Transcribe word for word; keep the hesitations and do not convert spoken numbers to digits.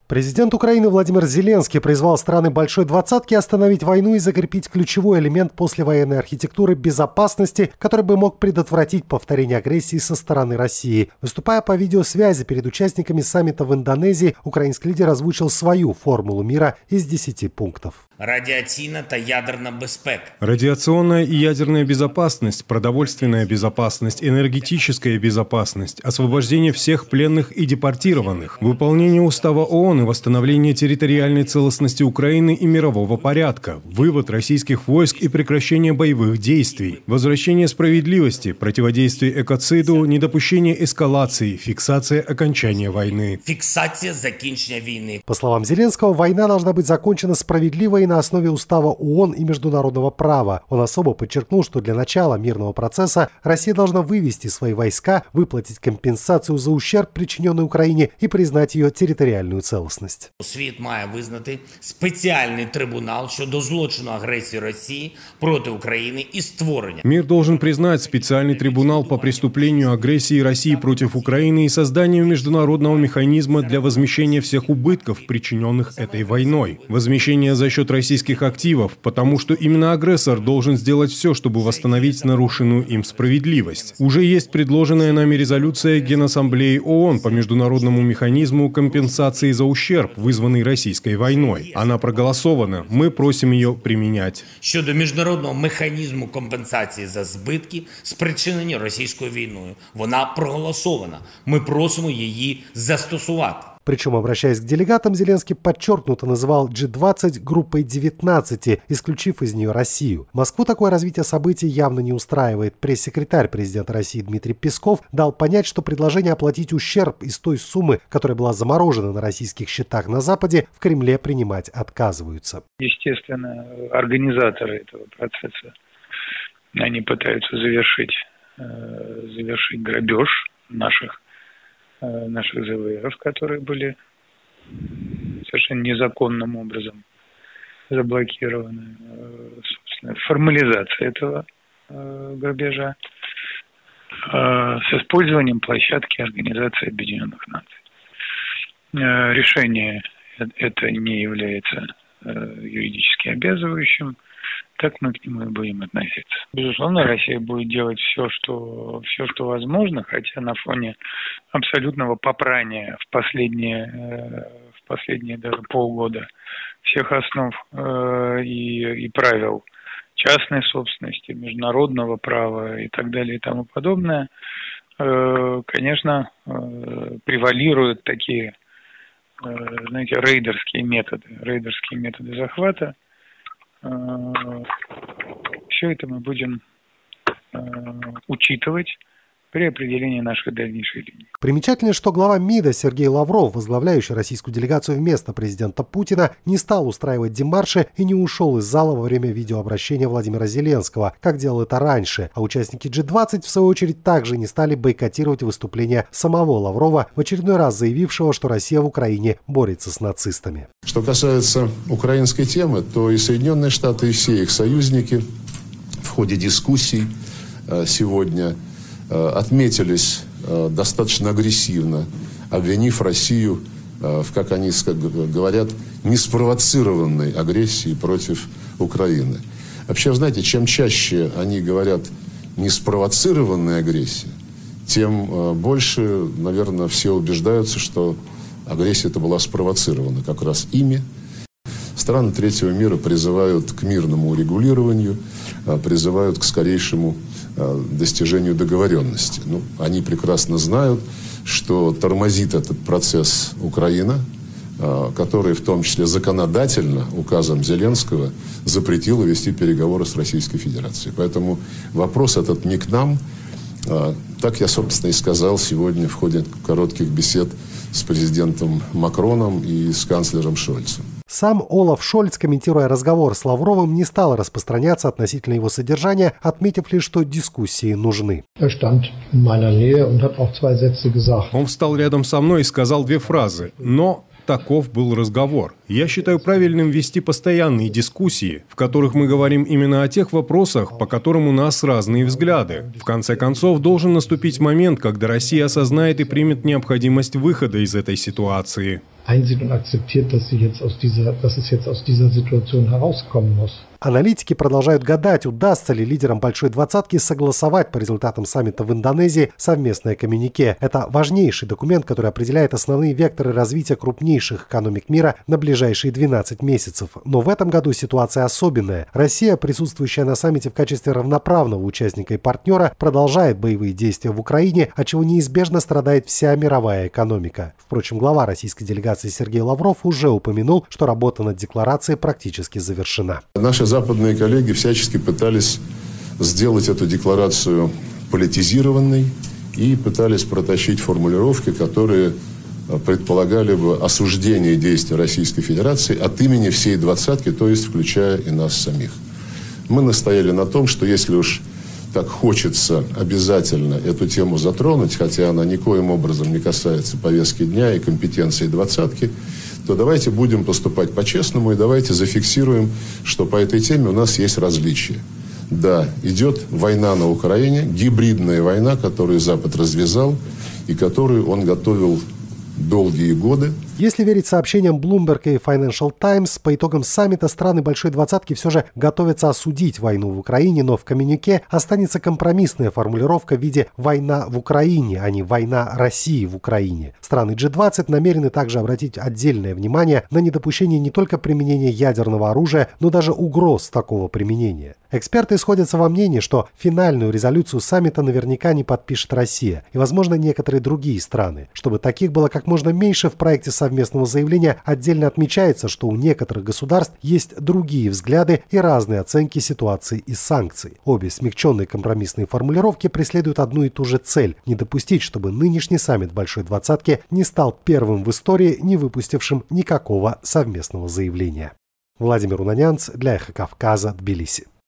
Президент Украины Владимир Зеленский призвал страны Большой Двадцатки остановить войну и закрепить ключевой элемент послевоенной архитектуры безопасности, который бы мог предотвратить повторение агрессии со стороны России. Выступая по видеосвязи перед участниками саммита в Индонезии, украинский лидер озвучил свою формулу мира из десяти пунктов. Радиаційна та ядерна безпека. Радиационная и ядерная безопасность, продовольственная безопасность, энергетическая безопасность, освобождение всех пленных и депортированных, выполнение устава ООН и восстановление территориальной целостности Украины и мирового порядка, вывод российских войск и прекращение боевых действий, возвращение справедливости, противодействие экоциду, недопущение эскалации, фиксация окончания войны. Фиксация закінчення війни. По словам Зеленского, война должна быть закончена справедливо и на основе устава ООН и международного права. Он особо подчеркнул, что для начала мирного процесса Россия должна вывести свои войска, выплатить компенсацию за ущерб, причиненный Украине, и признать ее территориальную целостность. Світ має визнати спеціальний трибунал щодо злочину агресії Росії проти України и створення. Мир должен признать специальный трибунал по преступлению агрессии России против Украины и созданию международного механизма для возмещения всех убытков, причиненных этой войной. Возмещение за счет российских активов, потому что именно агрессор должен сделать все, чтобы восстановить нарушенную им справедливость. Уже есть предложенная нами резолюция Генассамблеи ООН по международному механизму компенсации за ущерб, вызванный российской войной. Она проголосована, мы просим ее применять. Щодо міжнародного механізму компенсації за збитки, спричинені російською війною. Вона проголосована. Ми просимо її застосувати. Причем, обращаясь к делегатам, Зеленский подчеркнуто называл джи двадцать группой девятнадцати, исключив из нее Россию. Москву такое развитие событий явно не устраивает. Пресс-секретарь президента России Дмитрий Песков дал понять, что предложение оплатить ущерб из той суммы, которая была заморожена на российских счетах на Западе, в Кремле принимать отказываются. Естественно, организаторы этого процесса, они пытаются завершить, завершить грабеж наших наших ЗВРов, которые были совершенно незаконным образом заблокированы. Собственно, формализация этого грабежа с использованием площадки Организации Объединенных Наций. Решение это не является юридически обязывающим, так мы к нему и будем относиться. Безусловно, Россия будет делать все, что, все, что возможно, хотя на фоне абсолютного попрания в последние, в последние даже полгода всех основ и, и правил частной собственности, международного права и так далее и тому подобное, конечно, превалируют такие, знаете, рейдерские методы, рейдерские методы захвата. Все это мы будем э, учитывать при определении нашей дальнейшей линии. Примечательно, что глава МИДа Сергей Лавров, возглавляющий российскую делегацию вместо президента Путина, не стал устраивать демарши и не ушел из зала во время видеообращения Владимира Зеленского, как делал это раньше, а участники джи двадцать, в свою очередь, также не стали бойкотировать выступление самого Лаврова, в очередной раз заявившего, что Россия в Украине борется с нацистами. Что касается украинской темы, то и Соединенные Штаты, и все их союзники в ходе дискуссий сегодня отметились достаточно агрессивно, обвинив Россию в, как они говорят, неспровоцированной агрессии против Украины. Вообще, знаете, чем чаще они говорят неспровоцированная агрессия, тем больше, наверное, все убеждаются, что агрессия эта была спровоцирована как раз ими. Страны третьего мира призывают к мирному урегулированию, призывают к скорейшему достижению договоренности. Ну, они прекрасно знают, что тормозит этот процесс Украина, которая в том числе законодательно указом Зеленского запретила вести переговоры с Российской Федерацией. Поэтому вопрос этот не к нам. Так я, собственно, и сказал сегодня в ходе коротких бесед с президентом Макроном и с канцлером Шольцем. Сам Олаф Шольц, комментируя разговор с Лавровым, не стал распространяться относительно его содержания, отметив лишь, что дискуссии нужны. Он встал рядом со мной и сказал две фразы, но таков был разговор. Я считаю правильным вести постоянные дискуссии, в которых мы говорим именно о тех вопросах, по которым у нас разные взгляды. В конце концов, должен наступить момент, когда Россия осознает и примет необходимость выхода из этой ситуации. einsieht und akzeptiert, dass sie jetzt aus dieser, dass es jetzt aus dieser Situation herauskommen muss. Аналитики продолжают гадать, удастся ли лидерам Большой Двадцатки согласовать по результатам саммита в Индонезии совместное коммюнике. Это важнейший документ, который определяет основные векторы развития крупнейших экономик мира на ближайшие двенадцать месяцев. Но в этом году ситуация особенная. Россия, присутствующая на саммите в качестве равноправного участника и партнера, продолжает боевые действия в Украине, от чего неизбежно страдает вся мировая экономика. Впрочем, глава российской делегации Сергей Лавров уже упомянул, что работа над декларацией практически завершена. Наши западные коллеги всячески пытались сделать эту декларацию политизированной и пытались протащить формулировки, которые предполагали бы осуждение действий Российской Федерации от имени всей двадцатки, то есть включая и нас самих. Мы настояли на том, что если уж так хочется обязательно эту тему затронуть, хотя она никоим образом не касается повестки дня и компетенции двадцатки, то давайте будем поступать по-честному и давайте зафиксируем, что по этой теме у нас есть различия. Да, идет война на Украине, гибридная война, которую Запад развязал и которую он готовил долгие годы. Если верить сообщениям Bloomberg и Financial Times, по итогам саммита страны Большой Двадцатки все же готовятся осудить войну в Украине, но в коммюнике останется компромиссная формулировка в виде «война в Украине», а не «война России в Украине». Страны джи двадцать намерены также обратить отдельное внимание на недопущение не только применения ядерного оружия, но даже угроз такого применения. Эксперты сходятся во мнении, что финальную резолюцию саммита наверняка не подпишет Россия и, возможно, некоторые другие страны. Чтобы таких было как можно меньше, в проекте совместного заявления отдельно отмечается, что у некоторых государств есть другие взгляды и разные оценки ситуации и санкций. Обе смягченные компромиссные формулировки преследуют одну и ту же цель – не допустить, чтобы нынешний саммит Большой Двадцатки не стал первым в истории, не выпустившим никакого совместного заявления. Владимир Унанянц для Эхо Кавказа, Тбилиси.